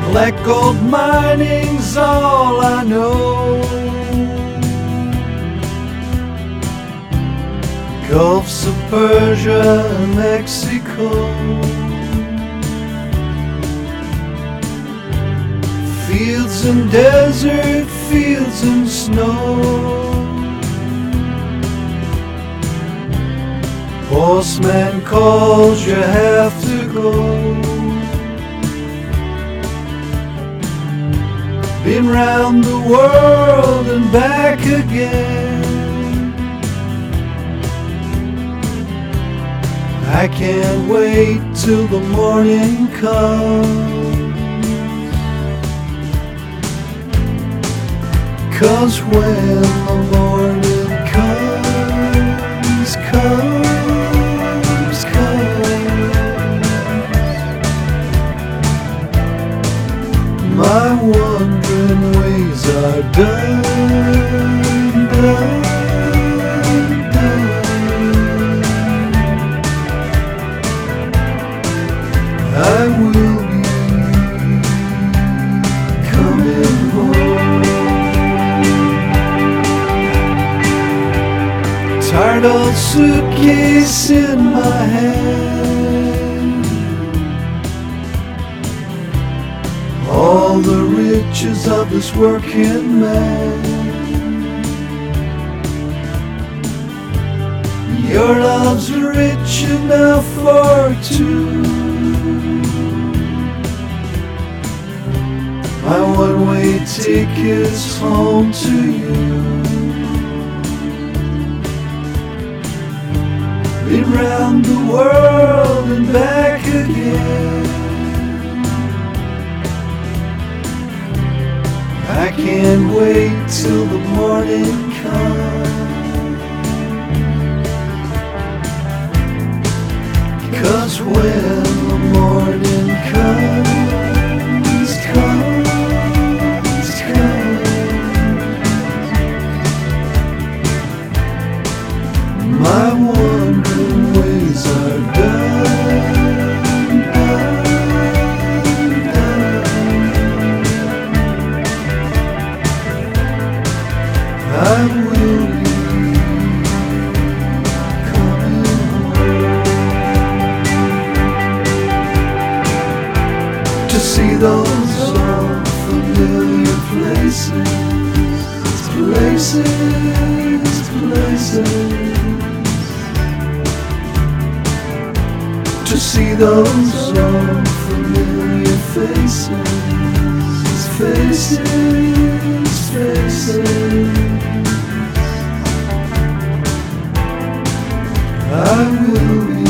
Black gold mining's all I know. Gulfs of Persia and Mexico, fields and desert, fields and snow. Postman calls, you have to go. Been round the world and back again. I can't wait till the morning comes, 'cause when the morning comes, my wandering ways are done. I will be coming home. Tired old suitcase in my hand, all the riches of this working man. Your love's rich enough for two. My one-way ticket's home to you. Been round the world and back again. I can't wait till the morning comes, 'cause when the morning comes, my wandering ways are done. I will be coming home to see those old familiar places, to see those old familiar faces. I will be